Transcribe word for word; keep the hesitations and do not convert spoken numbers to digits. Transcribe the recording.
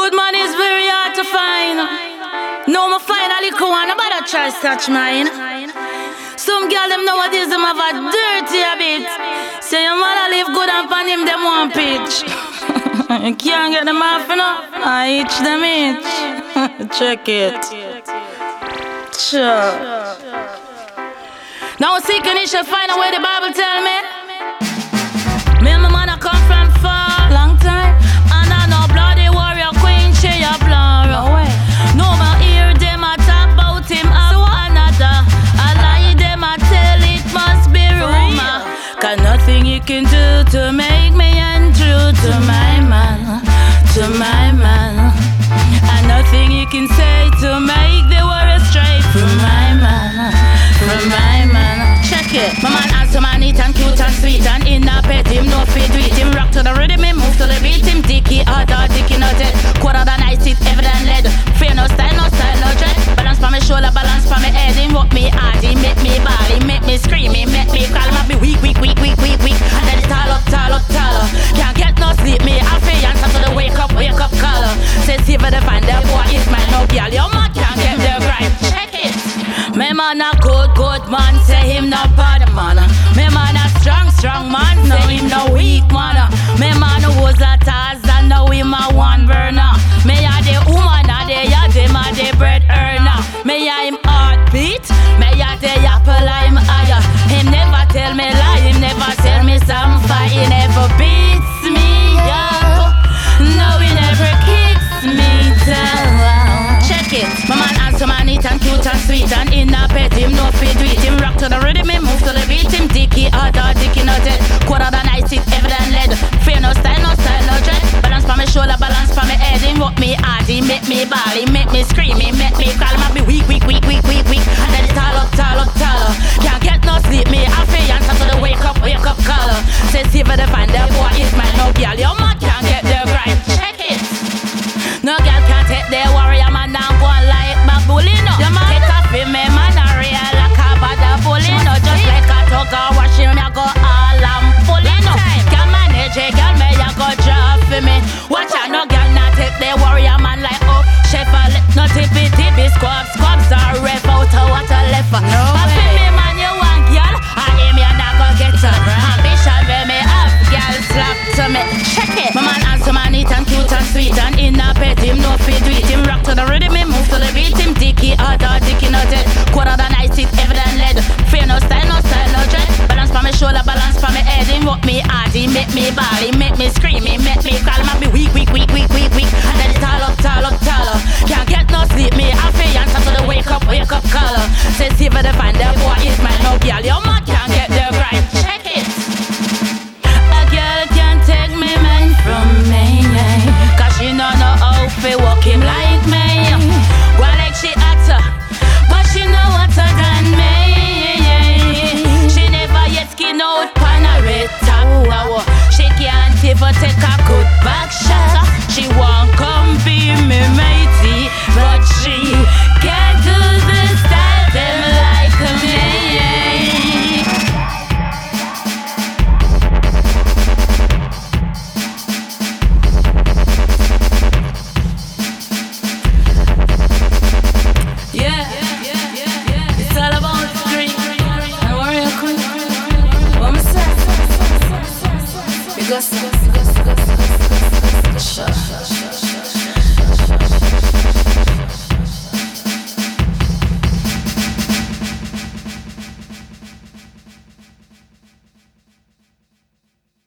Good man is very hard to find. No, me finally come on, nobody try to touch mine. Some girl them nowadays them have a dirty habit. Say your man live good and pan him them one pitch. You can't get them off enough. I itch them itch. Check it. Sure. Now seeking it shall find a way the Bible tell me. Me and my man I come from far, long time. And I know bloody warrior queen, she a blood. No more hear them a talk about him so another. I lie them a tell it must be rumor. Cause nothing you can do to make me untrue to my man, to my man. And nothing you can say to make the world straight from my man, from my man. Check it. My man has some neat and cute and sweet and in a pet him no fit with him. Rock to the rhythm, him move to the beat him. Dicky hard or dicky not dead. Quarter the night it evident lead. Fear no style, no style, no dread. Balance for me shoulder, balance for me head. Him walk me hard, he make me ball, he make me scream, he make me call. Him be weak, weak, weak, weak, weak, weak. And then it's tall up, tall up, taller. Can't get no sleep, me I feel answer to the wake up, wake up caller. Say see for the find the boy is my no girl. Your man can't get the right. Check it. Me man a good, good man, say him no bad man. Me man a strong, strong man, say him no weak man. Me man was a Tarzan, now him a one burner. Me a the woman a the ya, them a the bread earner. Me a him heartbeat, me a the apple I'm higher. Him never tell me lie, him never tell me some fight. He never beats me up, no he never kicks me down. Check it, my man has some neat and cute and sweet and in a pet him no fit with him. Rock to the rhythm, him move to the beat him. Dicky hard or dicky not dead. Quarter the night it evident lead. Fear no style, no style, no dread. Balance for me shoulder, balance for me head. Him walk me hard, he make me ball, he make me scream, he make me call. Him be weak, weak, weak, weak, weak, weak. And then it's tall up, tall up, taller. Can't get no sleep, me I feel answer to the wake up, wake up caller. Say see for the find the boy is my no girl. Your man can't get the right. Check it. No girl can't take the warrior man and go like baboon. Your man take off him, me man a real like a bad bully. No just like a tugger wash him, ya go all and pulling up. Can't manage a girl, me ya go drop for me. Watch out, no girl not take the warrior man like oh Sheffield. No tippy tippy squab squabs are rev out of water left. No way. Me man you want girl, I aim you not go get her. Ambition where me have girl slap to me. Check it. My man has some neat and cute and sweet and in a pet him no fit with him. Rock to the rhythm, him move to the beat him. Dicky hard or dicky not dead. Quarter the night it evident lead. Fear no style, no style, no dread. Balance for me shoulder, balance for me head. Him walk me hard, he make me ball, he make me scream, he make me call. My